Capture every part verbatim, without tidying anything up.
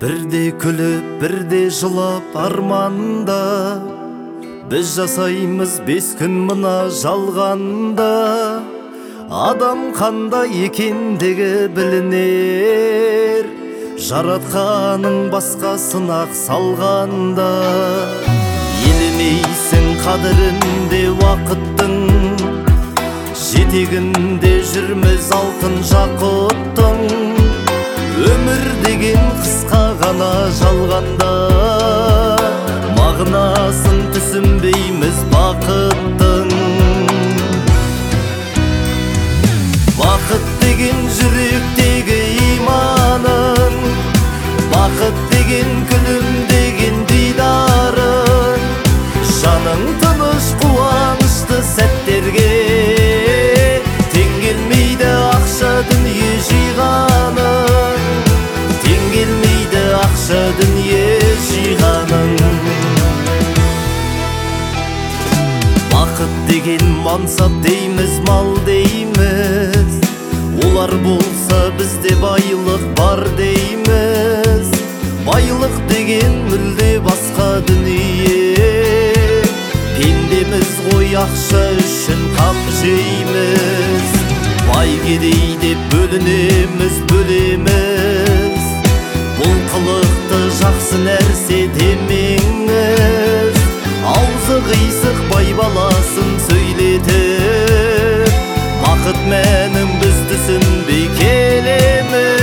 Бірде күліп, бірде жылап арманда, біз жасаймыз бес күн мына жалғанда. Адам қандай екендігі білінер, жаратқаның басқасына салғанда. Елемейсің қадірінде уақыттың, жетегінде жүрміз алтын жақұттың. Өмір деген қысқа ғана жалғанда, мағынасын түсінбейміз бақыттың. Бақыт деген жүректегі иманың, бақыт деген күлімдеген дидарың. Жаның тыныш қуанышты сәттерге, тең келмейді ақша дүние жиғаның, тең келмейді ақша дүние жиғаның. Бақыт деген мансап дейміз, мал дейміз, олар болса бізде байлық бар дейміз. Байлық деген мүлде басқа дүние, пендеміз ғой ақша үшін қам жейміз. Бай кедей деп бөлінеміз, бөлеміз, бұл қылықты жақсы нәрсе демеңіз. Аузы қисық бай баласын сөйлетіп, бақыт мәнін біз түсінбей келеміз.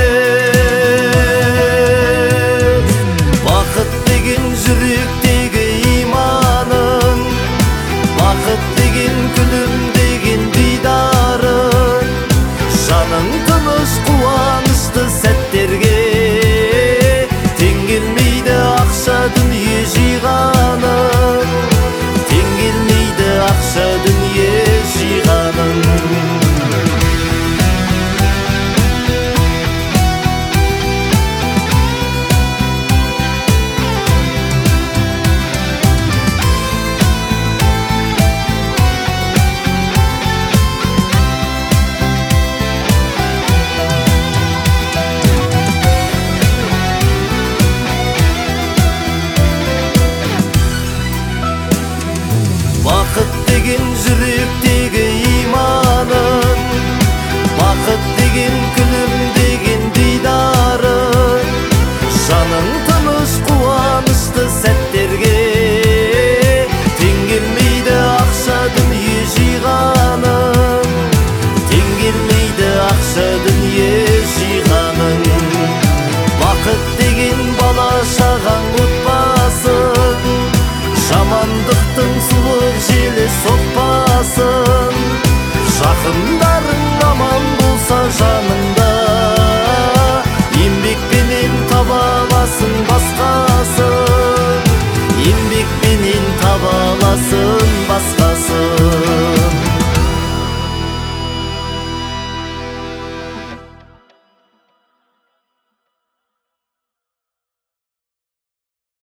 Бақыт деген жүректегі иманың, бақыт деген күлімдеген дидарың. Жаның тыныш қуанышты сәттерге, тең келмейді ақша дүние жиғаның, тең келмейді ақша дүние жиғаның. Бақыт деген жүректегі иманың, бақыт деген күлімдеген дидарың. Жаның тыныш қуанышты сәттерге, тең келмейді ақша дүние жиғаның, тең келмейді ақша дүние жиғаның. Бақыт деген бала шағаң отбасың, жамандықтың суық желі соқпасын. Жақында